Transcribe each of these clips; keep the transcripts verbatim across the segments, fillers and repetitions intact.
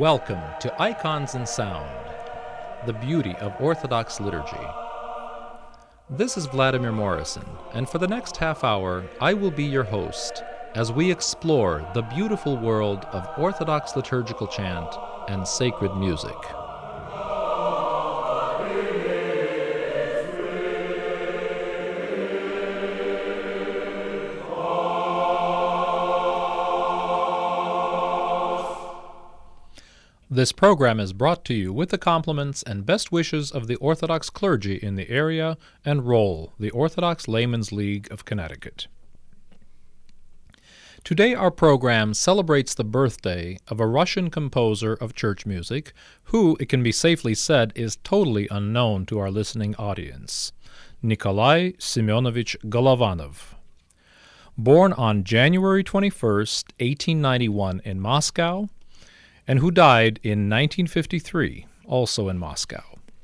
Welcome to Icons and Sound, the beauty of Orthodox liturgy. This is Vladimir Morrison, and for the next half hour, I will be your host as we explore the beautiful world of Orthodox liturgical chant and sacred music. This program is brought to you with the compliments and best wishes of the Orthodox clergy in the area and R O L L, the Orthodox Laymen's League of Connecticut. Today our program celebrates the birthday of a Russian composer of church music who, it can be safely said, is totally unknown to our listening audience, Nikolai Semyonovich Golovanov. Born on January twenty-first, eighteen ninety-one in Moscow, and who died in nineteen fifty-three, also in Moscow.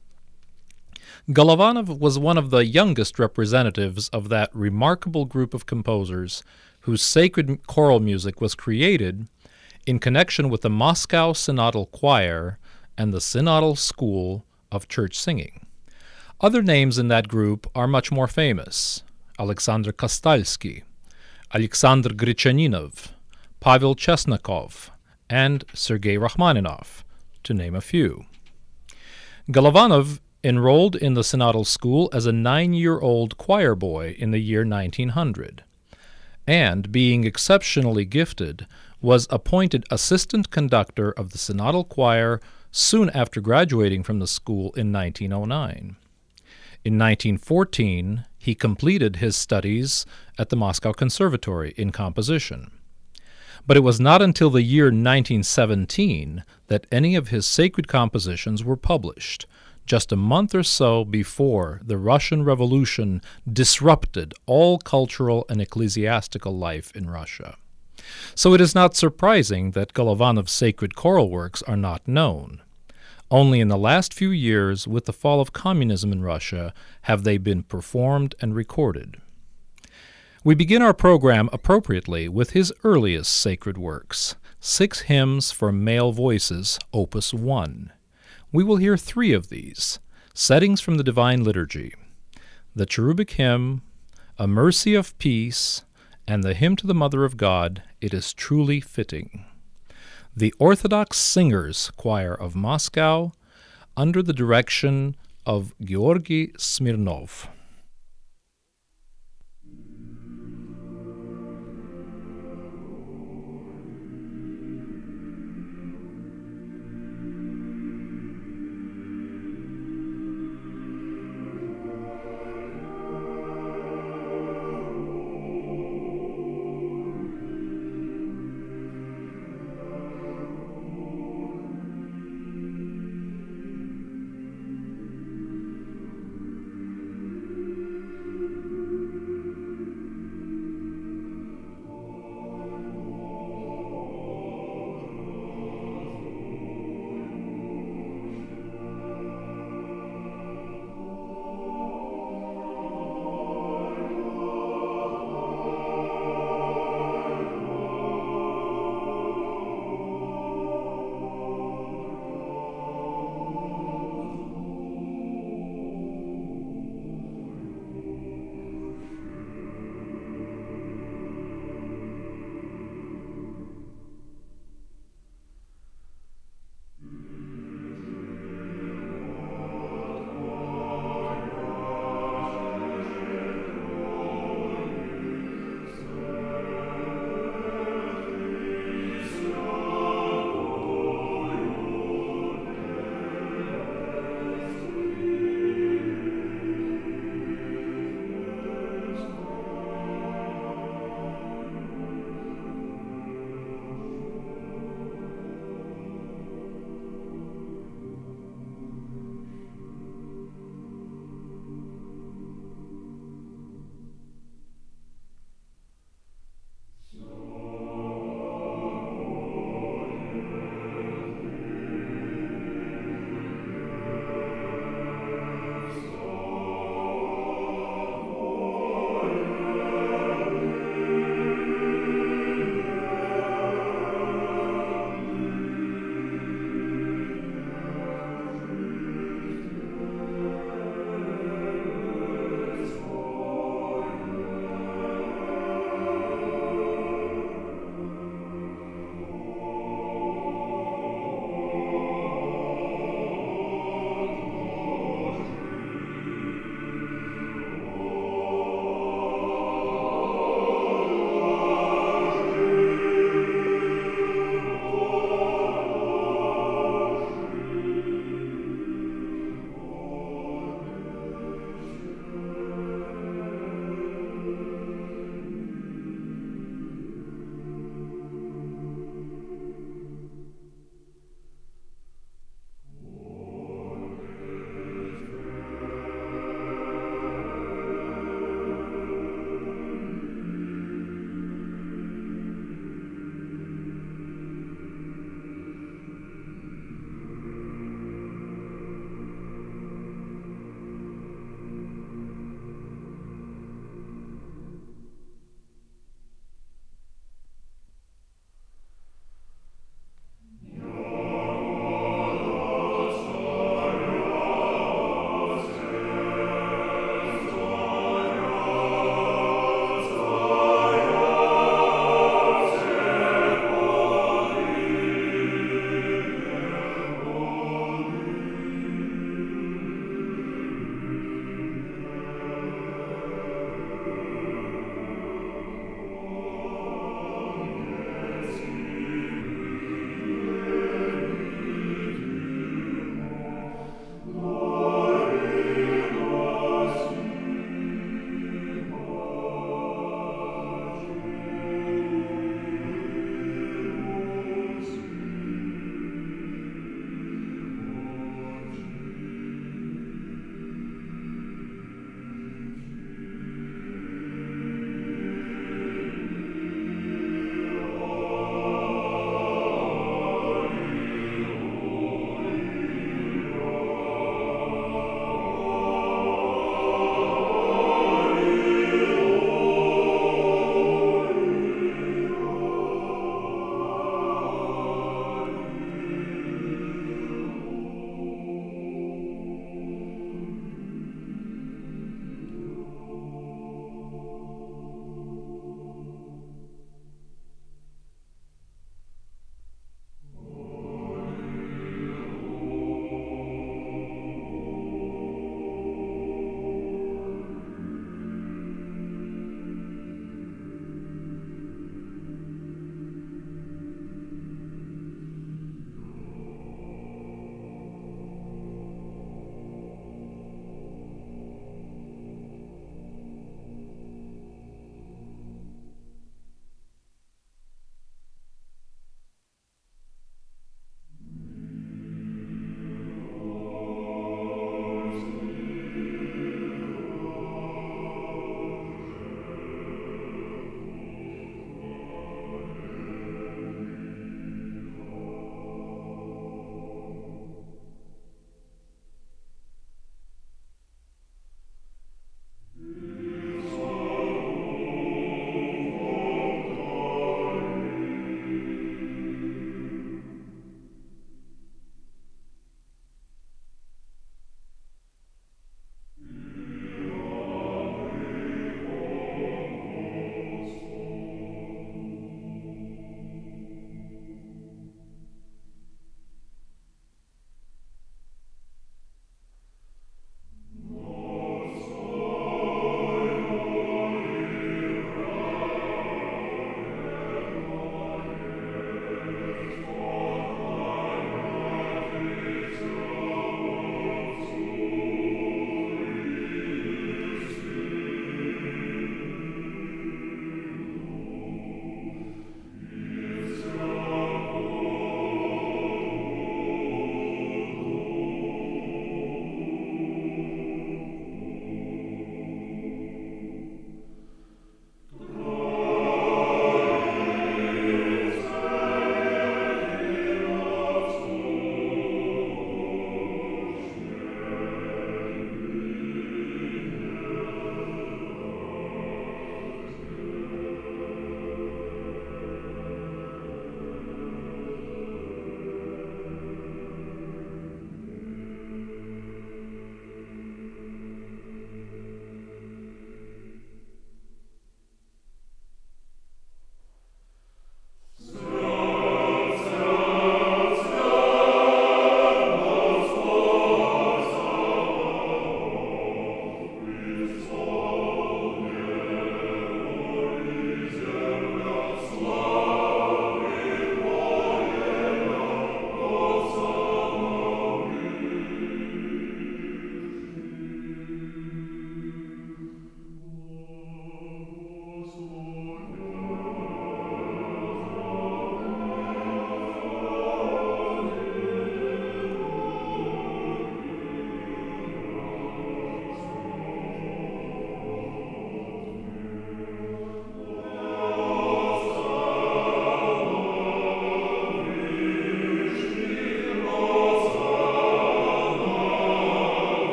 Golovanov was one of the youngest representatives of that remarkable group of composers whose sacred choral music was created in connection with the Moscow Synodal Choir and the Synodal School of Church Singing. Other names in that group are much more famous: Alexander Kostalsky, Alexander Grichaninov, Pavel Chesnakov, and Sergei Rachmaninoff, to name a few. Golovanov enrolled in the Synodal School as a nine-year-old choir boy in the year nineteen hundred, and, being exceptionally gifted, was appointed assistant conductor of the Synodal Choir soon after graduating from the school in nineteen oh nine. In nineteen fourteen, he completed his studies at the Moscow Conservatory in composition. But it was not until the year nineteen seventeen that any of his sacred compositions were published, just a month or so before the Russian Revolution disrupted all cultural and ecclesiastical life in Russia. So it is not surprising that Golovanov's sacred choral works are not known. Only in the last few years, with the fall of communism in Russia, have they been performed and recorded. We begin our program appropriately with his earliest sacred works, Six Hymns for Male Voices, Opus one. We will hear three of these, settings from the Divine Liturgy: the Cherubic Hymn, A Mercy of Peace, and the Hymn to the Mother of God, It is Truly Fitting. The Orthodox Singers Choir of Moscow, under the direction of Georgy Smirnov.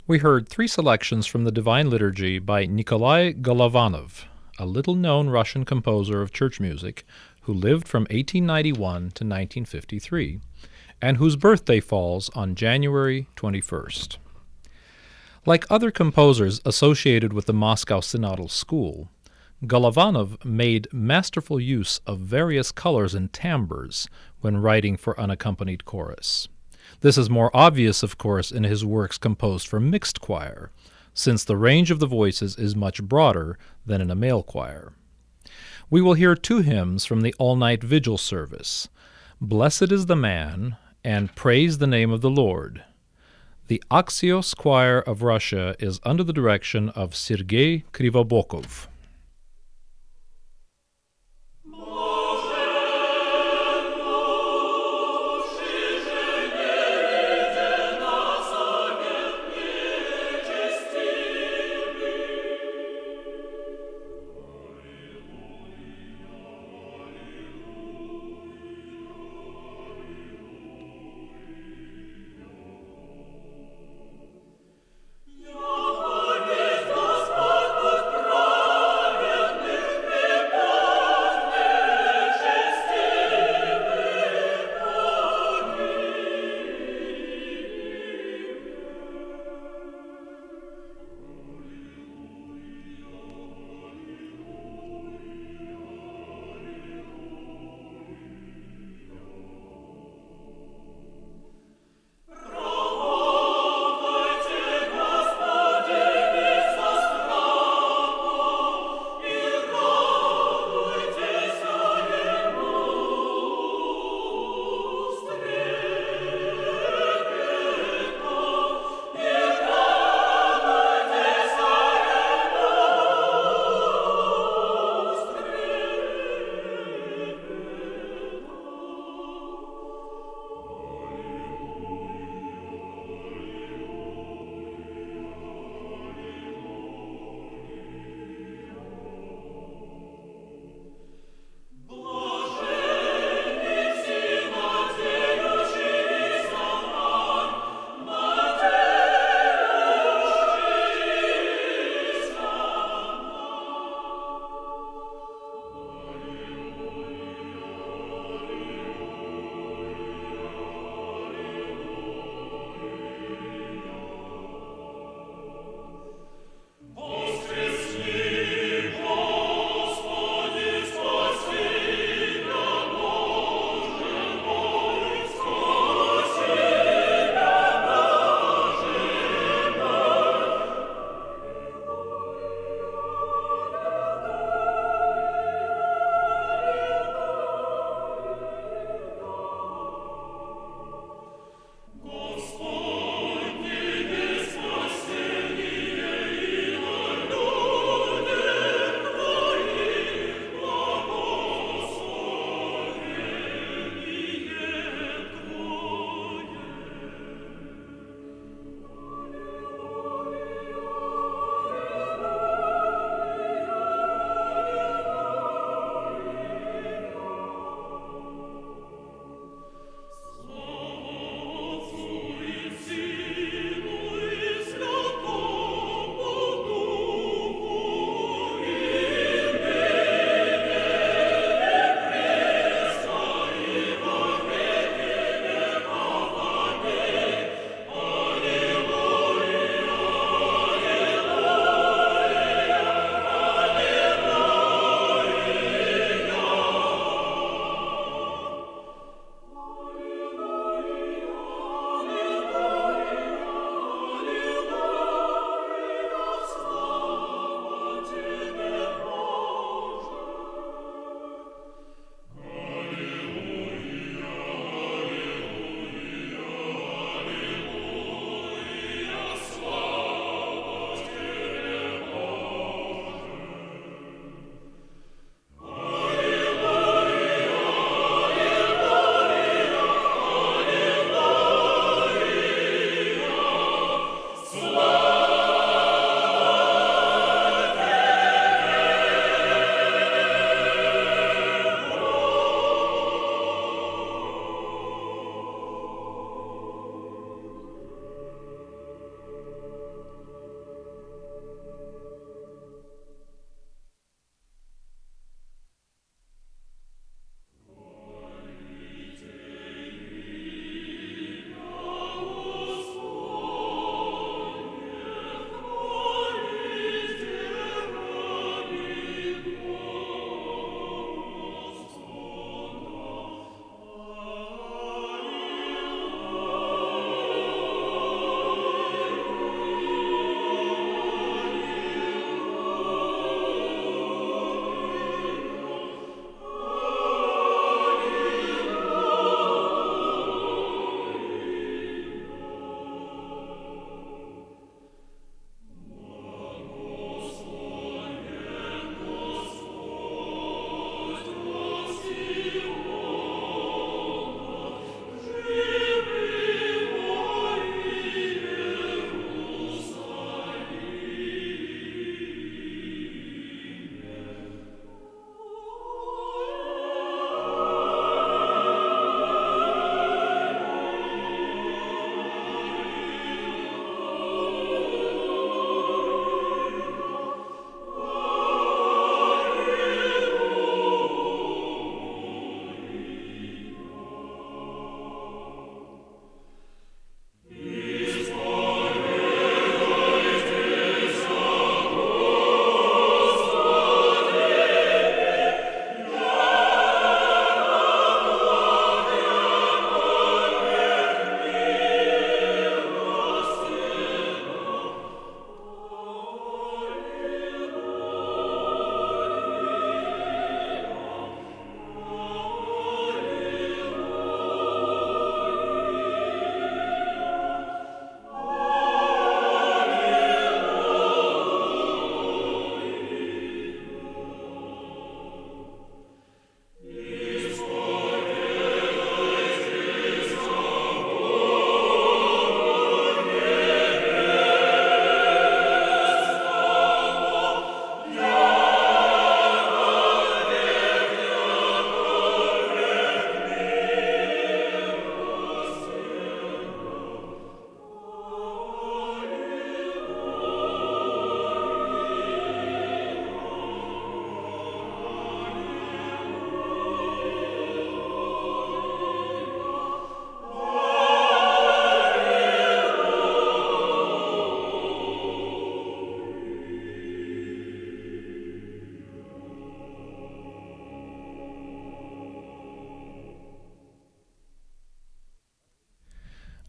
We heard three selections from the Divine Liturgy by Nikolai Golovanov, a little-known Russian composer of church music who lived from eighteen ninety-one to nineteen fifty-three, and whose birthday falls on January twenty-first. Like other composers associated with the Moscow Synodal School, Golovanov made masterful use of various colors and timbres when writing for unaccompanied chorus. This is more obvious, of course, in his works composed for mixed choir, since the range of the voices is much broader than in a male choir. We will hear two hymns from the all-night vigil service, Blessed is the Man and Praise the Name of the Lord. The Axios Choir of Russia is under the direction of Sergei Krivobokov. Господь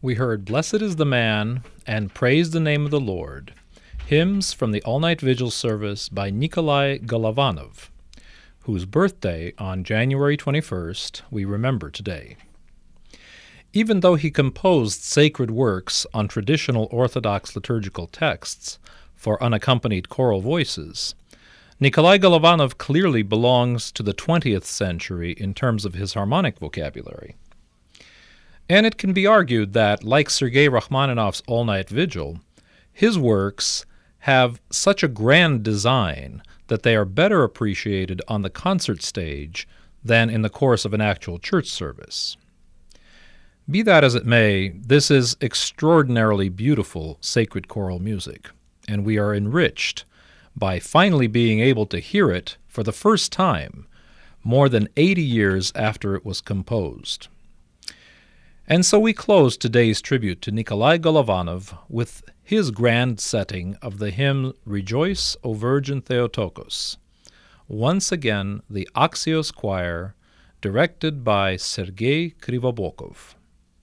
We heard Blessed is the Man and Praise the Name of the Lord, hymns from the all-night vigil service by Nikolai Golovanov, whose birthday on January twenty-first we remember today. Even though he composed sacred works on traditional Orthodox liturgical texts for unaccompanied choral voices, Nikolai Golovanov clearly belongs to the twentieth century in terms of his harmonic vocabulary. And it can be argued that, like Sergei Rachmaninoff's All-Night Vigil, his works have such a grand design that they are better appreciated on the concert stage than in the course of an actual church service. Be that as it may, this is extraordinarily beautiful sacred choral music, and we are enriched by finally being able to hear it for the first time, more than eighty years after it was composed. And so we close today's tribute to Nikolai Golovanov with his grand setting of the hymn Rejoice, O Virgin Theotokos, once again the Axios Choir, directed by Sergei Krivobokov.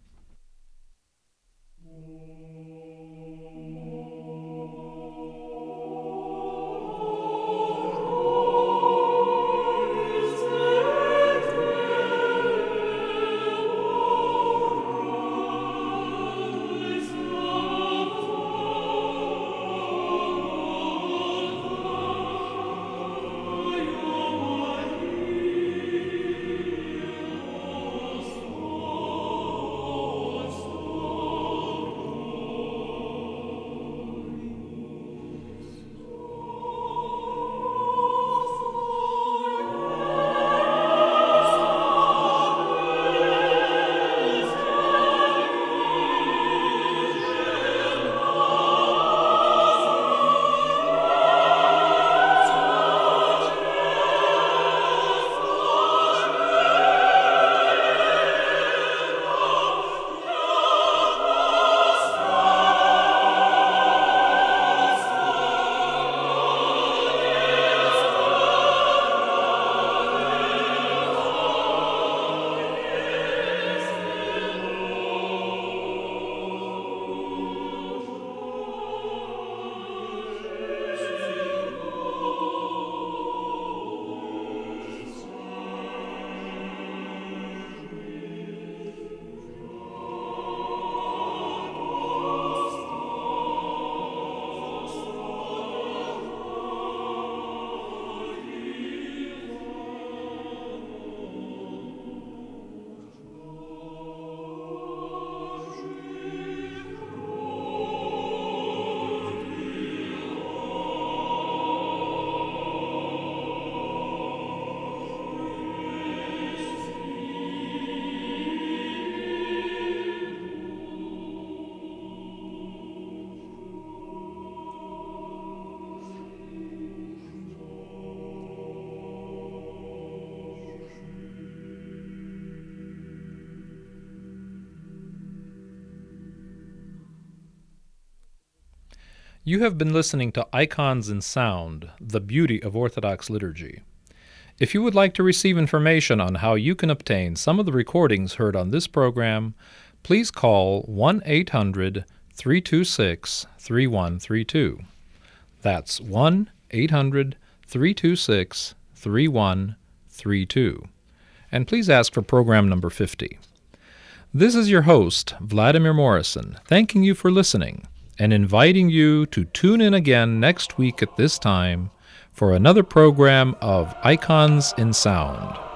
You have been listening to Icons in Sound, The Beauty of Orthodox Liturgy. If you would like to receive information on how you can obtain some of the recordings heard on this program, please call one eight hundred, three two six, three one three two. That's one eight hundred, three two six, three one three two. And please ask for program number fifty. This is your host, Vladimir Morrison, thanking you for listening and inviting you to tune in again next week at this time for another program of Icons in Sound.